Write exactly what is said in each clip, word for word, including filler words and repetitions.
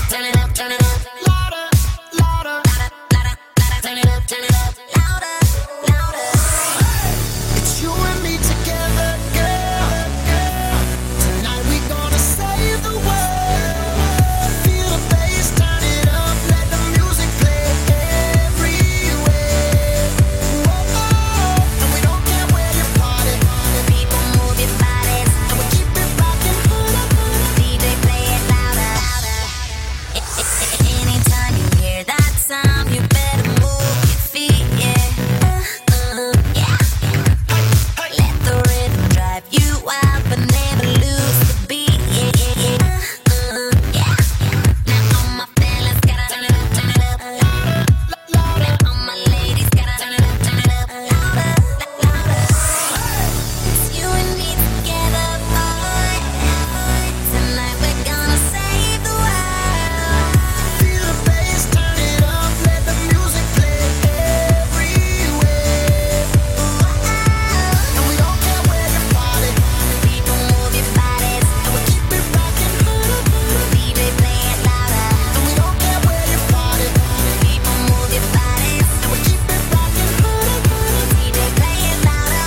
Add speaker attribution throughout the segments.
Speaker 1: Turn it up, turn it up. Louder, louder. Louder, louder. Turn it up, turn it up. Louder, louder. It's you and me together, girl, girl. Tonight we gonna save the world. Feel the bass, turn it up. Let the music play everywhere. Whoa, oh. And we don't care where you party. People move your bodies, and we keep it rocking. D J play it louder, louder. Anytime you hear that sound, you better move your feet, yeah. Uh, uh, yeah. Let the rhythm drive you wild, but never lose the beat, yeah, yeah, yeah. Uh, uh, yeah. Now all my fellas gotta turn it up, turn it up, louder, louder. Now all my ladies gotta turn it up, turn it up, louder, louder. It's you and me together, boy. Tonight we're gonna save the world. Feel the bass, turn it up, let the music play everywhere. And we don't care where you party. People move your bodies, and we keep it rocking. D J play it louder. And we don't care where you party. People move your bodies, and we keep it rocking. D J play it louder.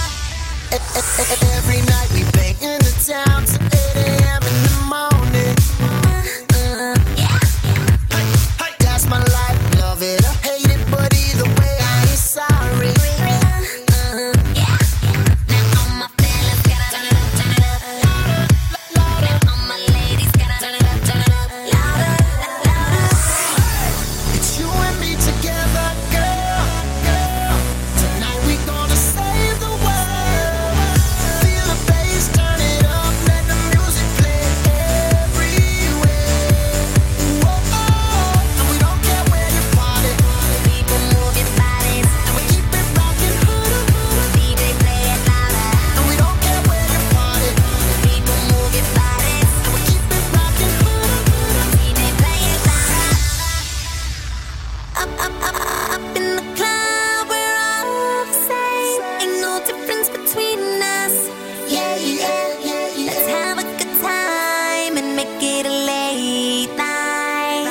Speaker 1: Every night we bang in the town till eight a.m. in the morning. Uh, yeah. That's my life, love it or hate it, but either way I ain't sorry. Uh, yeah. Now all my fellas gotta turn it up, turn it up, louder, louder. Now all my ladies gotta turn it up, turn it up, louder, louder. It's you and me together, girl, girl. Tonight we gonna save the world. Feel the bass, turn it up, let the music play everywhere. Whoa, oh. And we don't care where you party. People move your bodies, and we keep it rocking. D J play it louder. And we don't care where you party. People move your bodies, and we keep it rocking. D J play it louder. Up, up, up, up in the club, we're all the same. Ain't no difference between us. Yeah, yeah, yeah, yeah. Let's have a good time and make it a late night.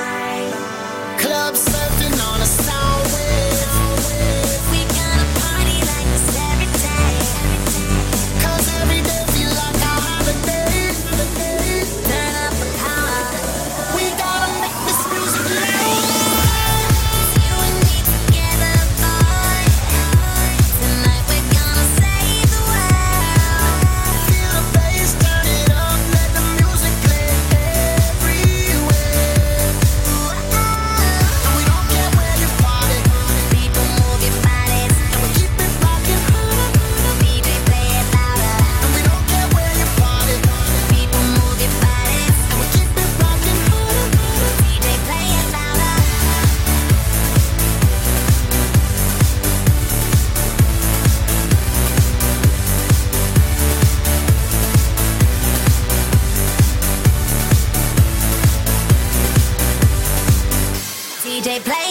Speaker 1: Club surfing on a sound wave. We gonna party like this every day. 'Cause every day feel like a holiday. Turn up the power. We gotta make this music loud. You and me together, boy. Tonight we're gonna save the world. Feel the bass, turn it up, let the music play everywhere. And we don't care where you party. People move your bodies, and we keep it rocking. D J play it louder. And we don't care where you party. People move your bodies, and we keep it rocking. D J play it louder. D J play